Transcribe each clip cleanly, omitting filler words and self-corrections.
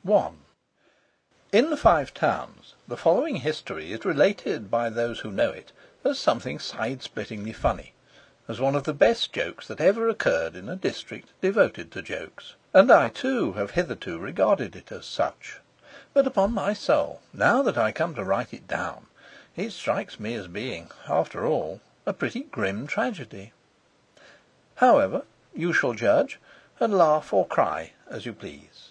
1. In the Five Towns the following history is related by those who know it as something side-splittingly funny, as one of the best jokes that ever occurred in a district devoted to jokes, and I too have hitherto regarded it as such. But upon my soul, now that I come to write it down, it strikes me as being, after all, a pretty grim tragedy. However, you shall judge, and laugh or cry as you please.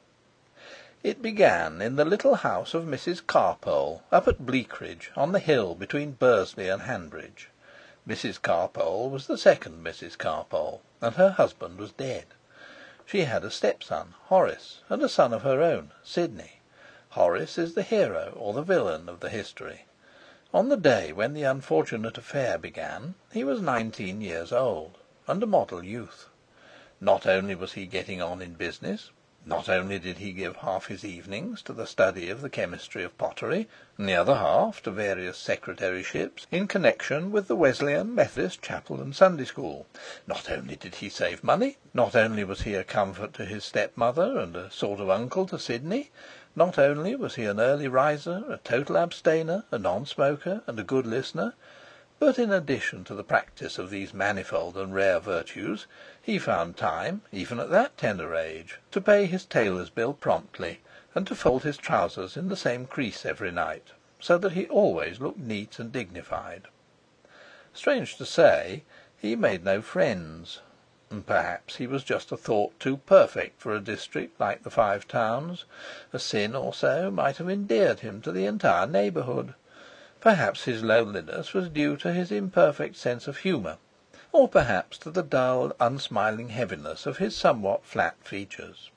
It began in the little house of Mrs. Carpole, up at Bleakridge, on the hill between Bursley and Hanbridge. Mrs. Carpole was the second Mrs. Carpole, and her husband was dead. She had a stepson, Horace, and a son of her own, Sidney. Horace is the hero or the villain of the history. On the day when the unfortunate affair began, he was 19 years old, and a model youth. Not only was he getting on in business, not only did he give half his evenings to the study of the chemistry of pottery, and the other half to various secretaryships in connection with the Wesleyan Methodist Chapel and Sunday School. Not only did he save money, not only was he a comfort to his stepmother and a sort of uncle to Sidney, not only was he an early riser, a total abstainer, a non-smoker, and a good listener, but in addition to the practice of these manifold and rare virtues, he found time, even at that tender age, to pay his tailor's bill promptly, and to fold his trousers in the same crease every night, so that he always looked neat and dignified. Strange to say, he made no friends, and perhaps he was just a thought too perfect for a district like the Five Towns. A sin or so might have endeared him to the entire neighbourhood. Perhaps his loneliness was due to his imperfect sense of humour, or perhaps to the dull, unsmiling heaviness of his somewhat flat features.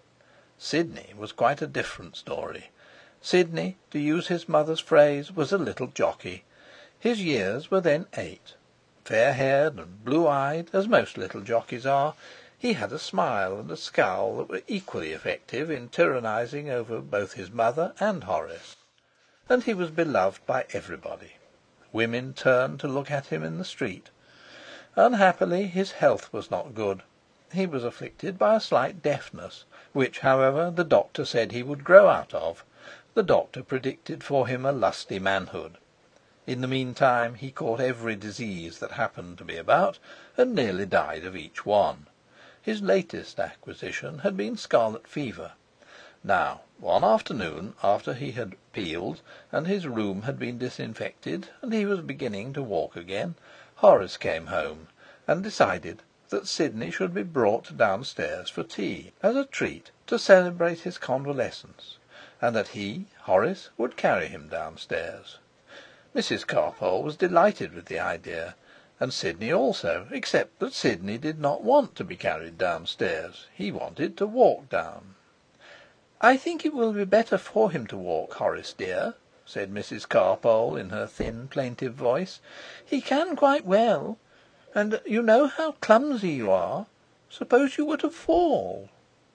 Sidney was quite a different story. Sidney, to use his mother's phrase, was a little jockey. His years were then 8. Fair-haired and blue-eyed, as most little jockeys are, he had a smile and a scowl that were equally effective in tyrannising over both his mother and Horace. And he was beloved by everybody. Women turned to look at him in the street. Unhappily, his health was not good. He was afflicted by a slight deafness, which, however, the doctor said he would grow out of. The doctor predicted for him a lusty manhood. In the meantime he caught every disease that happened to be about, and nearly died of each one. His latest acquisition had been scarlet fever. Now, one afternoon, after he had peeled, and his room had been disinfected, and he was beginning to walk again, Horace came home, and decided that Sidney should be brought downstairs for tea, as a treat to celebrate his convalescence, and that he, Horace, would carry him downstairs. Mrs. Carpole was delighted with the idea, and Sidney also, except that Sidney did not want to be carried downstairs. He wanted to walk down. "I think it will be better for him to walk, Horace dear," said Mrs. Carpole in her thin, plaintive voice. "He can quite well, and you know how clumsy you are. Suppose you were to fall."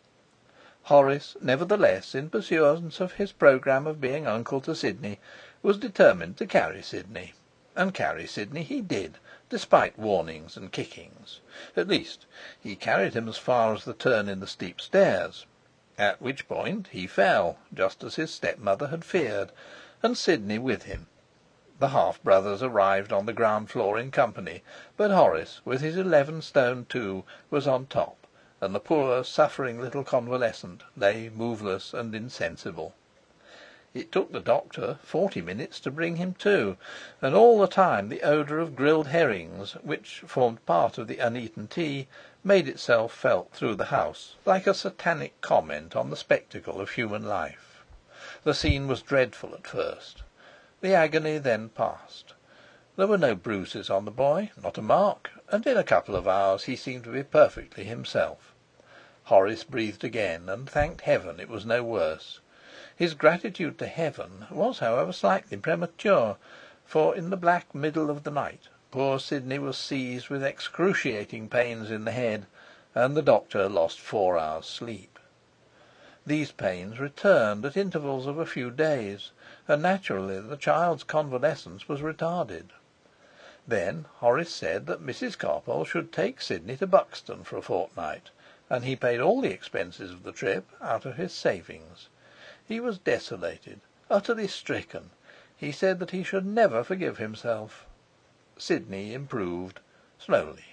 Horace, nevertheless, in pursuance of his programme of being uncle to Sidney, was determined to carry Sidney. And carry Sidney he did, despite warnings and kickings. At least, he carried him as far as the turn in the steep stairs, at which point he fell, just as his stepmother had feared, and Sidney with him. The half-brothers arrived on the ground floor in company, but Horace, with his 11 stone 2, was on top, and the poor suffering little convalescent lay moveless and insensible. It took the doctor 40 minutes to bring him to, and all the time the odour of grilled herrings, which formed part of the uneaten tea, made itself felt through the house, like a satanic comment on the spectacle of human life. The scene was dreadful at first. The agony then passed. There were no bruises on the boy, not a mark, and in a couple of hours he seemed to be perfectly himself. Horace breathed again, and thanked heaven it was no worse. His gratitude to heaven was, however, slightly premature, for in the black middle of the night poor Sidney was seized with excruciating pains in the head, and the doctor lost 4 hours' sleep. These pains returned at intervals of a few days, and naturally the child's convalescence was retarded. Then Horace said that Mrs. Carpole should take Sidney to Buxton for a fortnight, and he paid all the expenses of the trip out of his savings. He was desolated, utterly stricken. He said that he should never forgive himself. Sidney improved, slowly.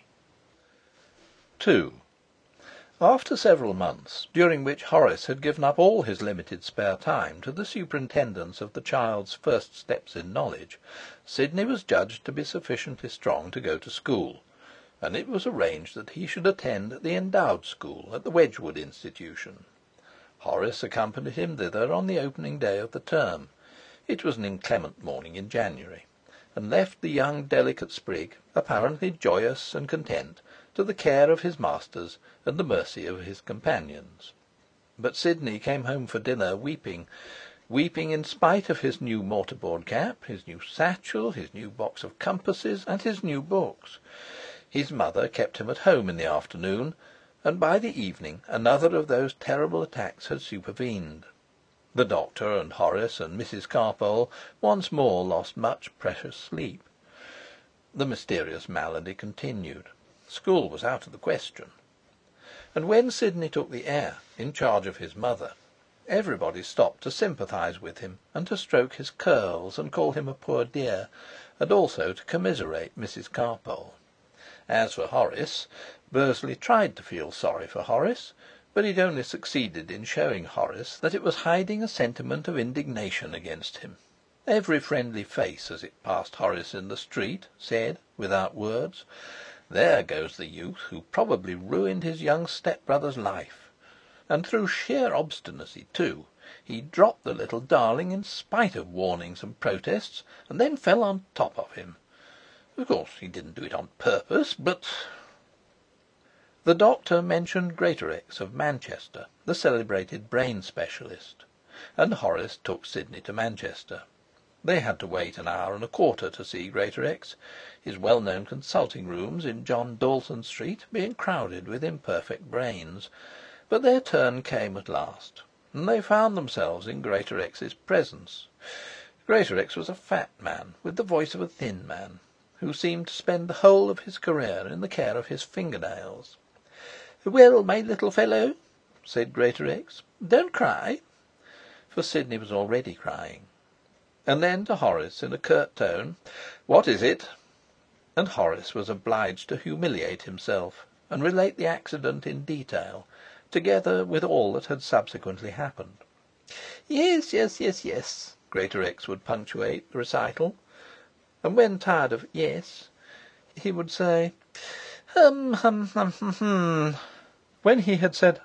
2. After several months, during which Horace had given up all his limited spare time to the superintendence of the child's first steps in knowledge, Sidney was judged to be sufficiently strong to go to school, and it was arranged that he should attend the endowed school at the Wedgwood Institution. Horace accompanied him thither on the opening day of the term. It was an inclement morning in January, and left the young delicate sprig, apparently joyous and content, to the care of his masters and the mercy of his companions. But Sidney came home for dinner weeping in spite of his new mortarboard cap, his new satchel, his new box of compasses, and his new books. His mother kept him at home in the afternoon, and by the evening another of those terrible attacks had supervened. The doctor and Horace and Mrs. Carpole once more lost much precious sleep. The mysterious malady continued. School was out of the question. And when Sidney took the air, in charge of his mother, everybody stopped to sympathise with him, and to stroke his curls and call him a poor dear, and also to commiserate Mrs. Carpole. As for Horace, Bursley tried to feel sorry for Horace, but it only succeeded in showing Horace that it was hiding a sentiment of indignation against him. Every friendly face, as it passed Horace in the street, said, without words, "There goes the youth who probably ruined his young stepbrother's life." And through sheer obstinacy, too, he dropped the little darling in spite of warnings and protests, and then fell on top of him. Of course he didn't do it on purpose, but... The doctor mentioned Greatorex of Manchester, the celebrated brain specialist, and Horace took Sidney to Manchester. They had to wait an hour and a quarter to see Greatorex, his well-known consulting rooms in John Dalton Street being crowded with imperfect brains. But their turn came at last, and they found themselves in Greatorex's presence. Greatorex was a fat man, with the voice of a thin man, who seemed to spend the whole of his career in the care of his fingernails. "Well, my little fellow," said Greatorex, "don't cry," for Sidney was already crying. And then to Horace, in a curt tone, "What is it?" And Horace was obliged to humiliate himself, and relate the accident in detail, together with all that had subsequently happened. "Yes, Greatorex would punctuate the recital, and when tired of "yes," he would say, hum. When he had said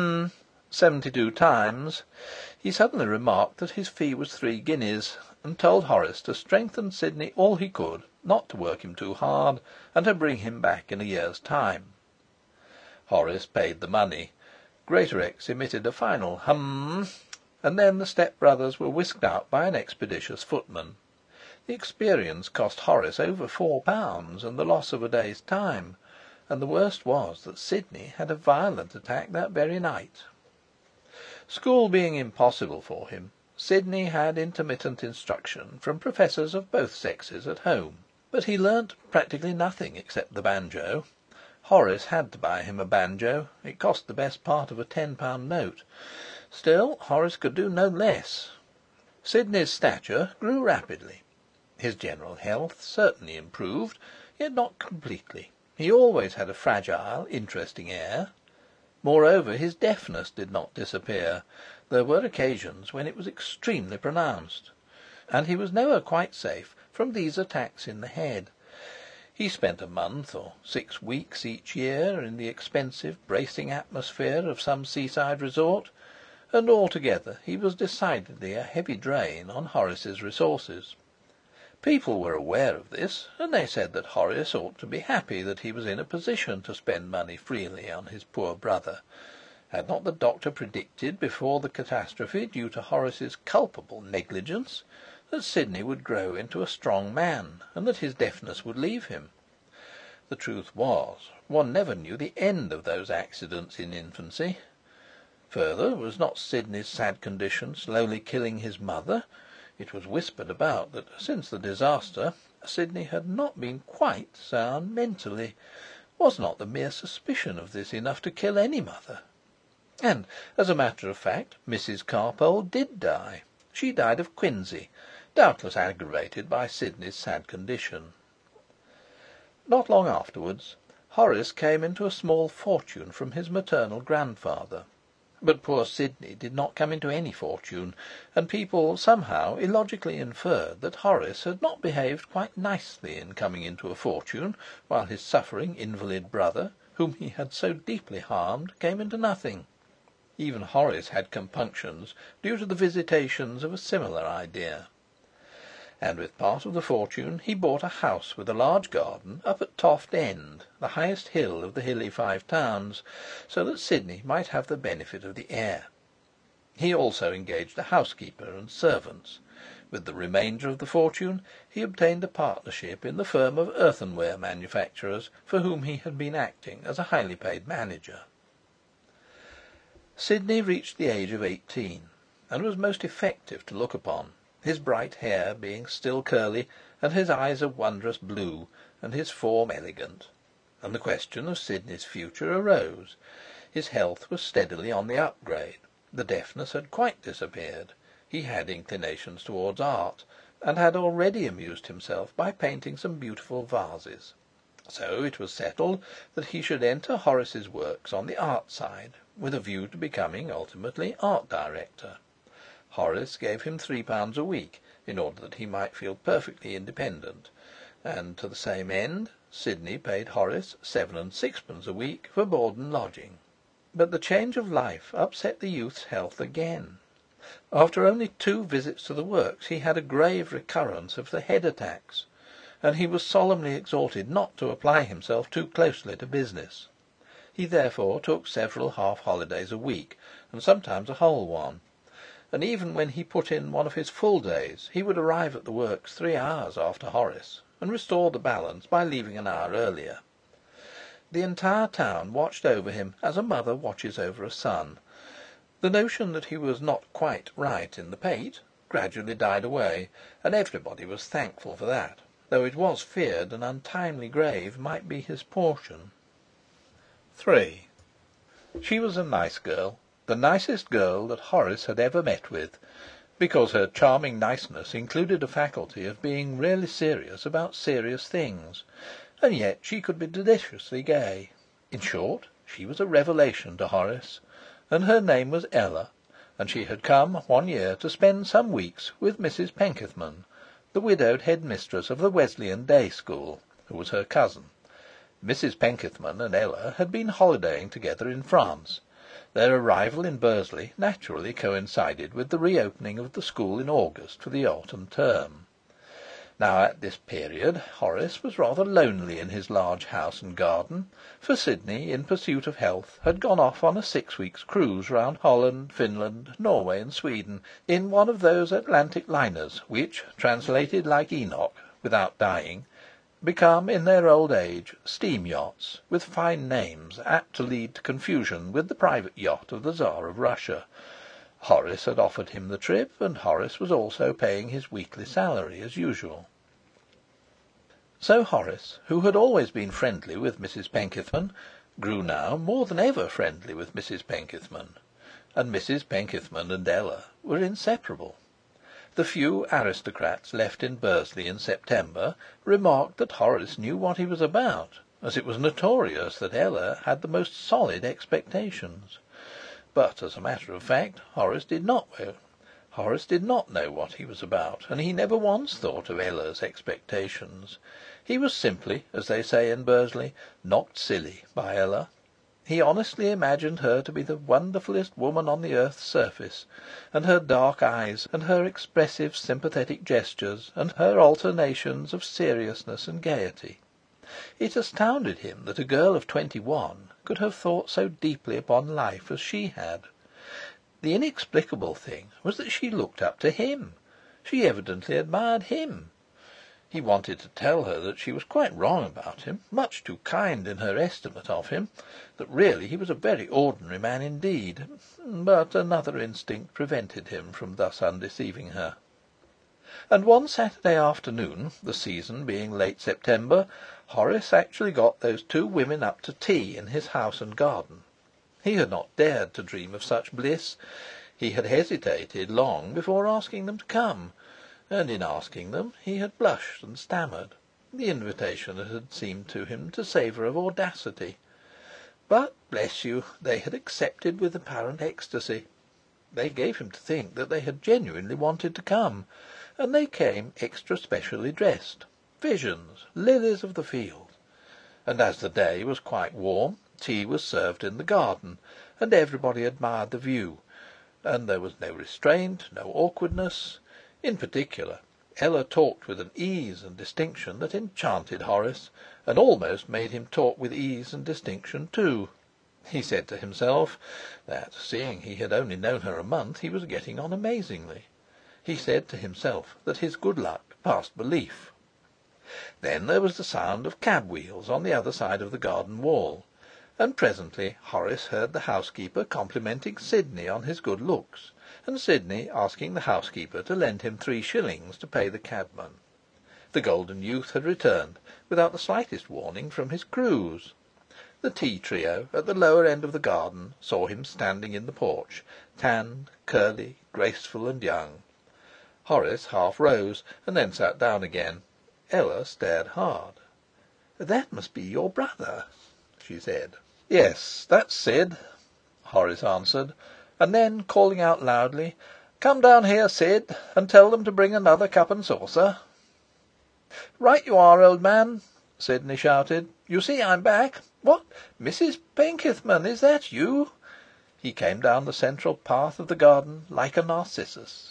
72 times, he suddenly remarked that his fee was 3 guineas, and told Horace to strengthen Sidney all he could, not to work him too hard, and to bring him back in a year's time. Horace paid the money. Greatorex emitted a final hum, and then the step-brothers were whisked out by an expeditious footman. The experience cost Horace over £4, and the loss of a day's time, and the worst was that Sidney had a violent attack that very night. School being impossible for him, Sidney had intermittent instruction from professors of both sexes at home, but he learnt practically nothing except the banjo. Horace had to buy him a banjo. It cost the best part of a £10 note. Still, Horace could do no less. Sidney's stature grew rapidly. His general health certainly improved, yet not completely. He always had a fragile, interesting air. Moreover, his deafness did not disappear. There were occasions when it was extremely pronounced, and he was never quite safe from these attacks in the head. He spent a month or 6 weeks each year in the expensive, bracing atmosphere of some seaside resort, and altogether he was decidedly a heavy drain on Horace's resources. People were aware of this, and they said that Horace ought to be happy that he was in a position to spend money freely on his poor brother. Had not the doctor predicted, before the catastrophe due to Horace's culpable negligence, that Sidney would grow into a strong man, and that his deafness would leave him? The truth was, one never knew the end of those accidents in infancy. Further, was not Sidney's sad condition slowly killing his mother? It was whispered about that, since the disaster, Sidney had not been quite sound mentally. Was not the mere suspicion of this enough to kill any mother? And, as a matter of fact, Mrs. Carpole did die. She died of quinsy, doubtless aggravated by Sidney's sad condition. Not long afterwards, Horace came into a small fortune from his maternal grandfather. But poor Sidney did not come into any fortune, and people somehow illogically inferred that Horace had not behaved quite nicely in coming into a fortune, while his suffering invalid brother, whom he had so deeply harmed, came into nothing. Even Horace had compunctions due to the visitations of a similar idea. And with part of the fortune he bought a house with a large garden up at Toft End, the highest hill of the hilly Five Towns, so that Sidney might have the benefit of the air. He also engaged a housekeeper and servants. With the remainder of the fortune he obtained a partnership in the firm of earthenware manufacturers for whom he had been acting as a highly paid manager. Sidney reached the age of 18, and was most effective to look upon, his bright hair being still curly, and his eyes a wondrous blue, and his form elegant. And the question of Sidney's future arose. His health was steadily on the upgrade, the deafness had quite disappeared, he had inclinations towards art, and had already amused himself by painting some beautiful vases. So it was settled that he should enter Horace's works on the art side, with a view to becoming ultimately art director. Horace gave him £3 a week, in order that he might feel perfectly independent, and to the same end Sidney paid Horace 7 and 6 a week for board and lodging. But the change of life upset the youth's health again. After only 2 visits to the works he had a grave recurrence of the head attacks, and he was solemnly exhorted not to apply himself too closely to business. He therefore took several half holidays a week, and sometimes a whole one. And even when he put in one of his full days, he would arrive at the works 3 hours after Horace, and restore the balance by leaving an hour earlier. The entire town watched over him as a mother watches over a son. The notion that he was not quite right in the pate gradually died away, and everybody was thankful for that, though it was feared an untimely grave might be his portion. 3. She was a nice girl, the nicest girl that Horace had ever met with, because her charming niceness included a faculty of being really serious about serious things, and yet she could be deliciously gay. In short, she was a revelation to Horace, and her name was Ella, and she had come one year to spend some weeks with Mrs. Penkethman, the widowed headmistress of the Wesleyan Day School, who was her cousin. Mrs. Penkethman and Ella had been holidaying together in France. Their arrival in Bursley naturally coincided with the reopening of the school in August for the autumn term. Now at this period Horace was rather lonely in his large house and garden, for Sidney, in pursuit of health, had gone off on a 6 weeks' cruise round Holland, Finland, Norway, and Sweden, in one of those Atlantic liners which, translated like Enoch, without dying, become in their old age steam yachts, with fine names apt to lead to confusion with the private yacht of the Tsar of Russia. Horace had offered him the trip, and Horace was also paying his weekly salary as usual. So Horace, who had always been friendly with Mrs. Penkethman, grew now more than ever friendly with Mrs. Penkethman, and Mrs. Penkethman and Ella were inseparable. The few aristocrats left in Bursley in September remarked that Horace knew what he was about, as it was notorious that Ella had the most solid expectations. But, as a matter of fact, Horace did not know what he was about, and he never once thought of Ella's expectations. He was simply, as they say in Bursley, knocked silly by Ella. He honestly imagined her to be the wonderfullest woman on the earth's surface, and her dark eyes, and her expressive sympathetic gestures, and her alternations of seriousness and gaiety. It astounded him that a girl of 21 could have thought so deeply upon life as she had. The inexplicable thing was that she looked up to him. She evidently admired him. He wanted to tell her that she was quite wrong about him, much too kind in her estimate of him, that really he was a very ordinary man indeed, but another instinct prevented him from thus undeceiving her. And one Saturday afternoon, the season being late September, Horace actually got those two women up to tea in his house and garden. He had not dared to dream of such bliss. He had hesitated long before asking them to come, and in asking them he had blushed and stammered. The invitation had seemed to him to savour of audacity. But, bless you, they had accepted with apparent ecstasy. They gave him to think that they had genuinely wanted to come, and they came extra specially dressed, visions, lilies of the field. And as the day was quite warm, tea was served in the garden, and everybody admired the view, and there was no restraint, no awkwardness. In particular, Ella talked with an ease and distinction that enchanted Horace, and almost made him talk with ease and distinction too. He said to himself that, seeing he had only known her a month, he was getting on amazingly. He said to himself that his good luck passed belief. Then there was the sound of cab wheels on the other side of the garden wall, and presently Horace heard the housekeeper complimenting Sidney on his good looks, and Sidney asking the housekeeper to lend him 3 shillings to pay the cabman. The golden youth had returned without the slightest warning from his cruise. The tea trio at the lower end of the garden saw him standing in the porch, tanned, curly, graceful, and young. Horace half rose and then sat down again. Ella stared hard. "That must be your brother," she said. "Yes, that's Sid," Horace answered, and then, calling out loudly, "Come down here, Sid, and tell them to bring another cup and saucer." "Right you are, old man," Sidney shouted. "You see I'm back. What, Mrs. Penkethman, is that you?" He came down the central path of the garden like a Narcissus.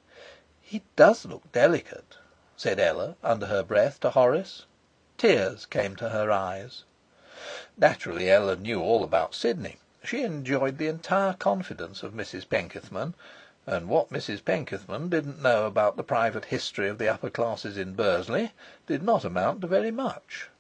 "He does look delicate," said Ella under her breath to Horace. Tears came to her eyes. Naturally Ella knew all about Sidney. She enjoyed the entire confidence of Mrs. Penkethman, and what Mrs. Penkethman didn't know about the private history of the upper classes in Bursley did not amount to very much.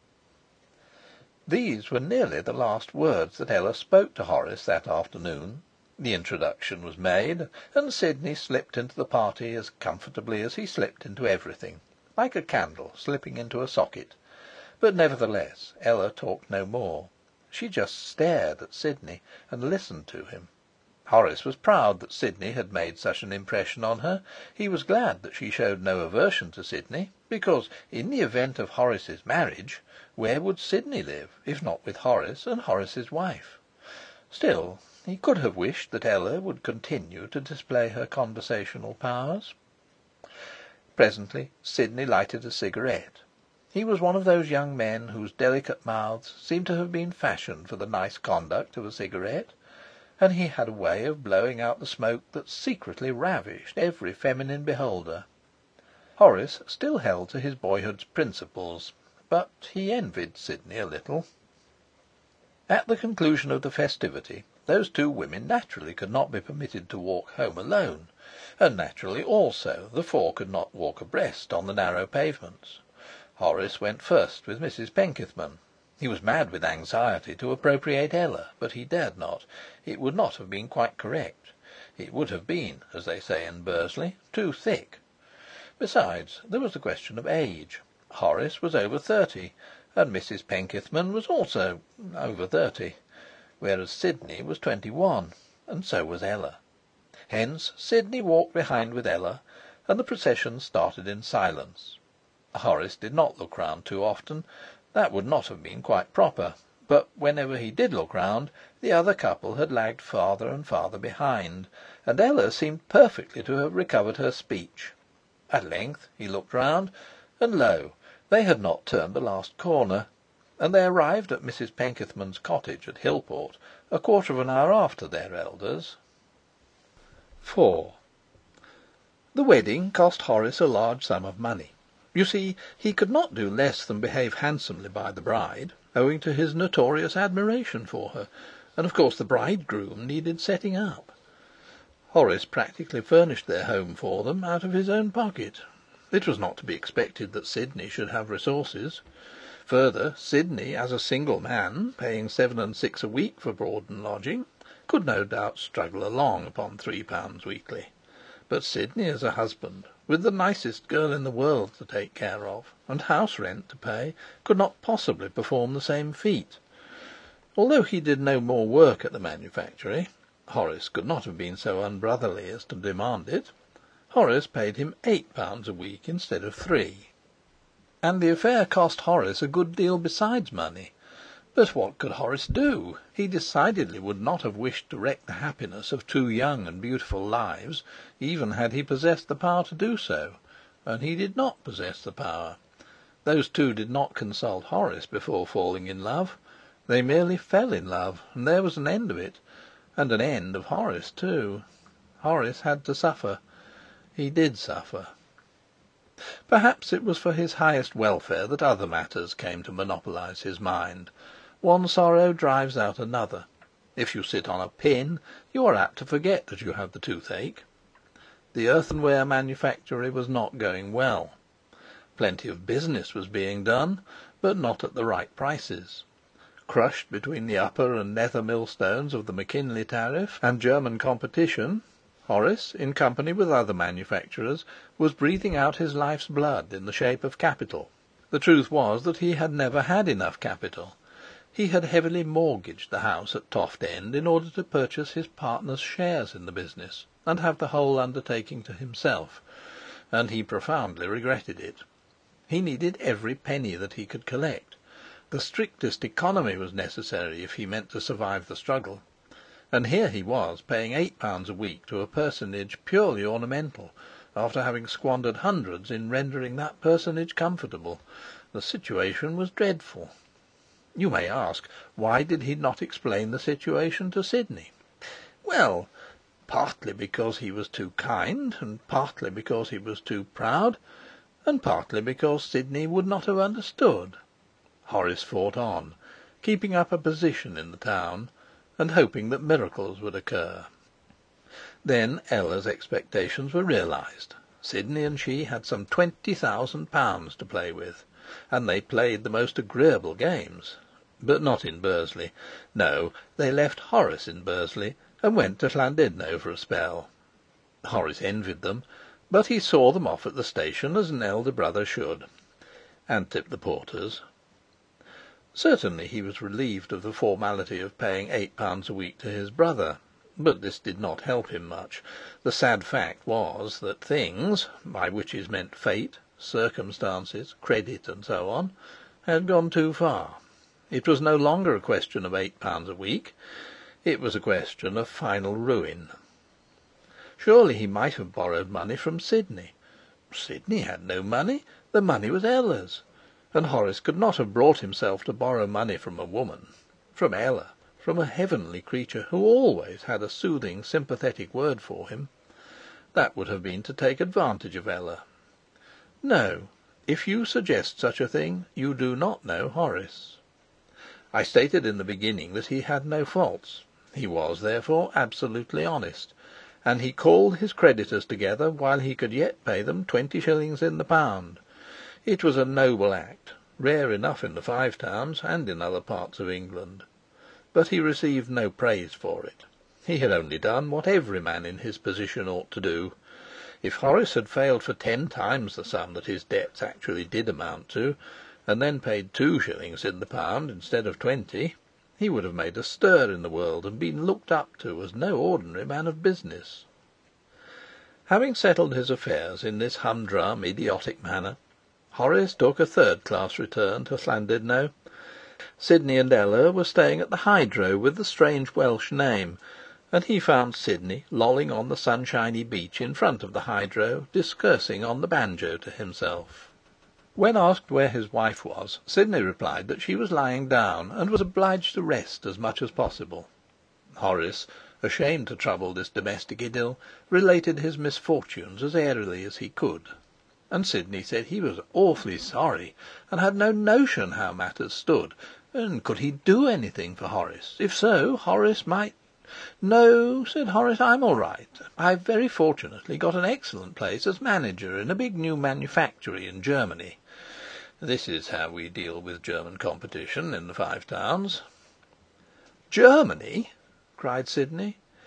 These were nearly the last words that Ella spoke to Horace that afternoon. The introduction was made, and Sidney slipped into the party as comfortably as he slipped into everything, like a candle slipping into a socket. But nevertheless Ella talked no more. She just stared at Sidney and listened to him. Horace was proud that Sidney had made such an impression on her. He was glad that she showed no aversion to Sidney, because, in the event of Horace's marriage, where would Sidney live, if not with Horace and Horace's wife? Still, he could have wished that Ella would continue to display her conversational powers. Presently Sidney lighted a cigarette. He was one of those young men whose delicate mouths seem to have been fashioned for the nice conduct of a cigarette, and he had a way of blowing out the smoke that secretly ravished every feminine beholder. Horace still held to his boyhood's principles, but he envied Sidney a little. At the conclusion of the festivity, those two women naturally could not be permitted to walk home alone, and naturally also the 4 could not walk abreast on the narrow pavements. Horace went first with Mrs. Penkethman. He was mad with anxiety to appropriate Ella, but he dared not. It would not have been quite correct. It would have been, as they say in Bursley, too thick. Besides, there was the question of age. Horace was over 30, and Mrs. Penkethman was also over 30, whereas Sidney was 21, and so was Ella. Hence Sidney walked behind with Ella, and the procession started in silence. Horace did not look round too often. That would not have been quite proper. But whenever he did look round, the other couple had lagged farther and farther behind, and Ella seemed perfectly to have recovered her speech. At length he looked round, and lo, they had not turned the last corner, and they arrived at Mrs. Penkethman's cottage at Hillport a quarter of an hour after their elders. 4. The wedding cost Horace a large sum of money. You see, he could not do less than behave handsomely by the bride, owing to his notorious admiration for her, and of course the bridegroom needed setting up. Horace practically furnished their home for them out of his own pocket. It was not to be expected that Sidney should have resources. Further, Sidney, as a single man, paying 7 and 6 a week for board and lodging, could no doubt struggle along upon £3 weekly. But Sidney as a husband, with the nicest girl in the world to take care of, and house rent to pay, could not possibly perform the same feat. Although he did no more work at the manufactory, Horace could not have been so unbrotherly as to demand it. Horace paid him £8 a week instead of £3. And the affair cost Horace a good deal besides money. But what could Horace do? He decidedly would not have wished to wreck the happiness of two young and beautiful lives, even had he possessed the power to do so. And he did not possess the power. Those two did not consult Horace before falling in love. They merely fell in love, and there was an end of it. And an end of Horace too. Horace had to suffer. He did suffer. Perhaps it was for his highest welfare that other matters came to monopolize his mind. One sorrow drives out another. If you sit on a pin, you are apt to forget that you have the toothache. The earthenware manufactory was not going well. Plenty of business was being done, but not at the right prices. Crushed between the upper and nether millstones of the McKinley tariff and German competition, Horace, in company with other manufacturers, was breathing out his life's blood in the shape of capital. The truth was that he had never had enough capital. He had heavily mortgaged the house at Toft End in order to purchase his partner's shares in the business, and have the whole undertaking to himself, and he profoundly regretted it. He needed every penny that he could collect. The strictest economy was necessary if he meant to survive the struggle. And here he was paying £8 a week to a personage purely ornamental, after having squandered hundreds in rendering that personage comfortable. The situation was dreadful. You may ask, why did he not explain the situation to Sidney? Well, partly because he was too kind, and partly because he was too proud, and partly because Sidney would not have understood. Horace fought on, keeping up a position in the town, and hoping that miracles would occur. Then Ella's expectations were realized. Sidney and she had some £20,000 to play with, and they played the most agreeable games. But not in Bursley. No, they left Horace in Bursley and went to Llandudno for a spell. Horace envied them, but he saw them off at the station as an elder brother should, and tipped the porters. Certainly he was relieved of the formality of paying £8 a week to his brother, but this did not help him much. The sad fact was that things, by which is meant fate, circumstances, credit, and so on, had gone too far. It was no longer a question of £8 a week. It was a question of final ruin. Surely he might have borrowed money from Sidney. Sidney had no money. The money was Ella's. And Horace could not have brought himself to borrow money from a woman, from Ella, from a heavenly creature who always had a soothing, sympathetic word for him. That would have been to take advantage of Ella. No, if you suggest such a thing, you do not know Horace. I stated in the beginning that he had no faults. He was, therefore, absolutely honest, and he called his creditors together while he could yet pay them 20 shillings in the pound. It was a noble act, rare enough in the Five Towns and in other parts of England. But he received no praise for it. He had only done what every man in his position ought to do. If Horace had failed for 10 times the sum that his debts actually did amount to, and then paid 2 shillings in the pound instead of 20, he would have made a stir in the world and been looked up to as no ordinary man of business. Having settled his affairs in this humdrum, idiotic manner, Horace took a third-class return to Llandudno. Sidney and Ella were staying at the Hydro with the strange Welsh name, and he found Sidney lolling on the sunshiny beach in front of the Hydro, discoursing on the banjo to himself. When asked where his wife was, Sidney replied that she was lying down, and was obliged to rest as much as possible. Horace, ashamed to trouble this domestic idyll, related his misfortunes as airily as he could, and Sidney said he was awfully sorry, and had no notion how matters stood, and could he do anything for Horace? If so, Horace might... "No," said Horace, "I'm all right. I've very fortunately got an excellent place as manager in a big new manufactory in Germany. This is how we deal with German competition in the Five Towns." "Germany?" cried Sidney.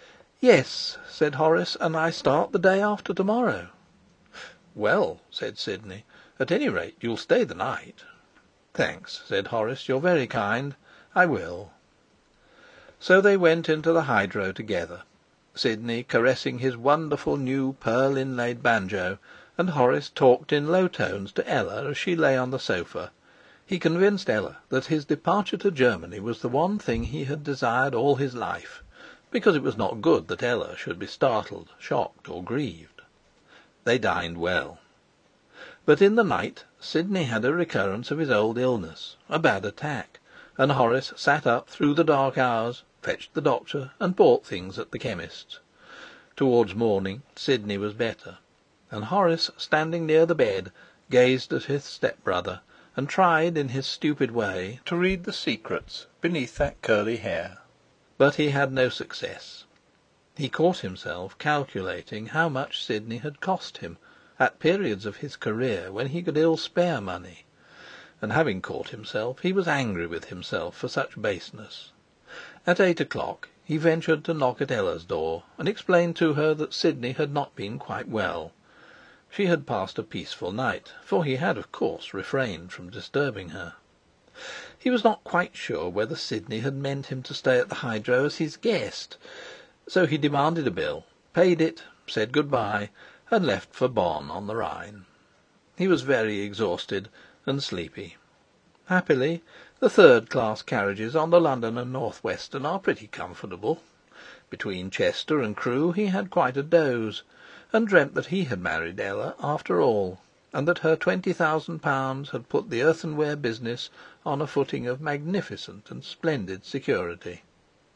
"Yes," said Horace, "and I start the day after to-morrow." "Well," said Sidney, "at any rate you'll stay the night." "Thanks," said Horace, "you're very kind. I will." So they went into the hydro together, Sidney caressing his wonderful new pearl inlaid banjo, and Horace talked in low tones to Ella as she lay on the sofa. He convinced Ella that his departure to Germany was the one thing he had desired all his life, because it was not good that Ella should be startled, shocked, or grieved. They dined well. But in the night Sidney had a recurrence of his old illness, a bad attack, and Horace sat up through the dark hours, fetched the doctor, and bought things at the chemist's. Towards morning Sidney was better, and Horace, standing near the bed, gazed at his step-brother, and tried in his stupid way to read the secrets beneath that curly hair. But he had no success. He caught himself calculating how much Sidney had cost him, at periods of his career when he could ill spare money, and having caught himself, he was angry with himself for such baseness. At 8 o'clock he ventured to knock at Ella's door, and explained to her that Sidney had not been quite well. She had passed a peaceful night, for he had of course refrained from disturbing her. He was not quite sure whether Sidney had meant him to stay at the hydro as his guest, so he demanded a bill, paid it, said good-bye, and left for Bonn on the Rhine. He was very exhausted and sleepy. Happily, the third-class carriages on the London and North Western are pretty comfortable. Between Chester and Crewe he had quite a doze, and dreamt that he had married Ella after all, and that her £20,000 had put the earthenware business on a footing of magnificent and splendid security.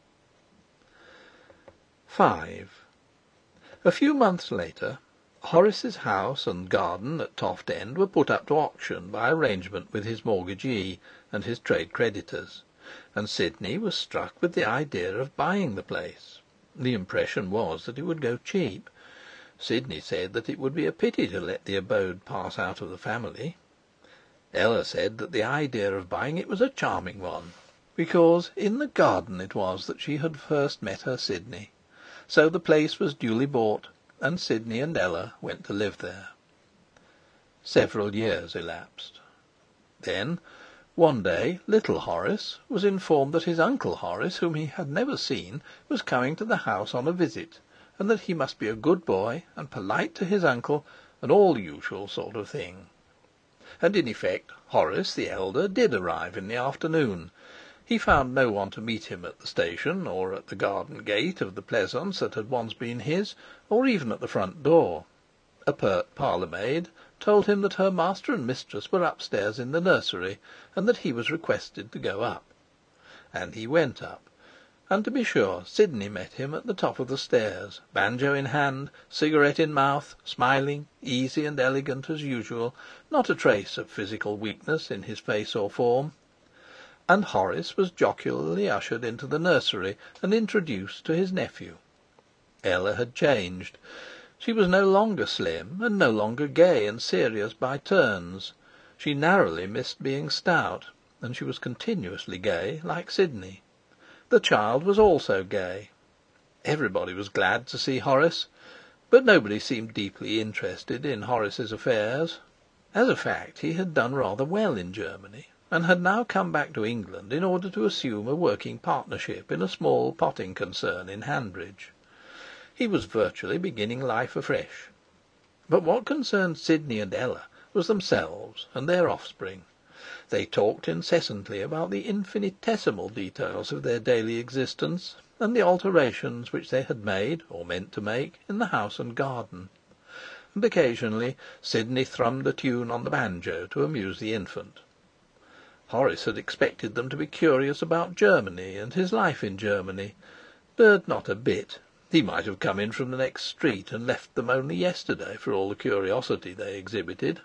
5. A few months later, Horace's house and garden at Toft End were put up to auction by arrangement with his mortgagee and his trade creditors, and Sidney was struck with the idea of buying the place. The impression was that it would go cheap. Sidney said that it would be a pity to let the abode pass out of the family. Ella said that the idea of buying it was a charming one, because in the garden it was that she had first met her Sidney. So the place was duly bought, and Sidney and Ella went to live there. Several years elapsed. Then, one day, little Horace was informed that his Uncle Horace, whom he had never seen, was coming to the house on a visit, and that he must be a good boy and polite to his uncle, and all the usual sort of thing. And in effect Horace, the elder, did arrive in the afternoon. He found no one to meet him at the station, or at the garden gate of the pleasaunce that had once been his, or even at the front door. A pert parlour-maid told him that her master and mistress were upstairs in the nursery, and that he was requested to go up. And he went up, and to be sure Sidney met him at the top of the stairs, banjo in hand, cigarette in mouth, smiling, easy and elegant as usual, not a trace of physical weakness in his face or form. And Horace was jocularly ushered into the nursery and introduced to his nephew. Ella had changed. She was no longer slim, and no longer gay and serious by turns. She narrowly missed being stout, and she was continuously gay, like Sidney. The child was also gay. Everybody was glad to see Horace, but nobody seemed deeply interested in Horace's affairs. As a fact, he had done rather well in Germany, and had now come back to England in order to assume a working partnership in a small potting concern in Hanbridge. He was virtually beginning life afresh. But what concerned Sidney and Ella was themselves and their offspring. They talked incessantly about the infinitesimal details of their daily existence, and the alterations which they had made, or meant to make, in the house and garden. And occasionally Sidney thrummed a tune on the banjo to amuse the infant. Horace had expected them to be curious about Germany and his life in Germany, but not a bit. He might have come in from the next street and left them only yesterday, for all the curiosity they exhibited.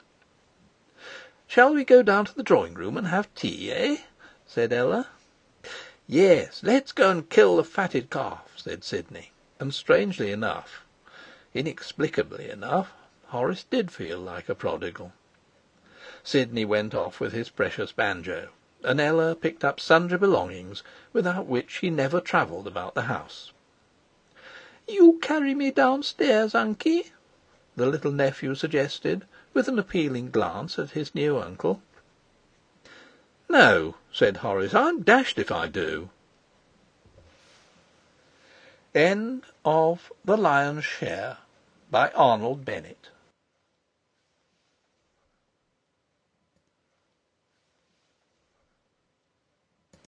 "Shall we go down to the drawing-room and have tea, eh?" said Ella. "Yes, let's go and kill the fatted calf," said Sidney. And strangely enough, inexplicably enough, Horace did feel like a prodigal. Sidney went off with his precious banjo, and Ella picked up sundry belongings without which she never travelled about the house. "You carry me downstairs, unky," the little nephew suggested, with an appealing glance at his new uncle. "No," said Horace, "I'm dashed if I do." End of The Lion's Share, by Arnold Bennett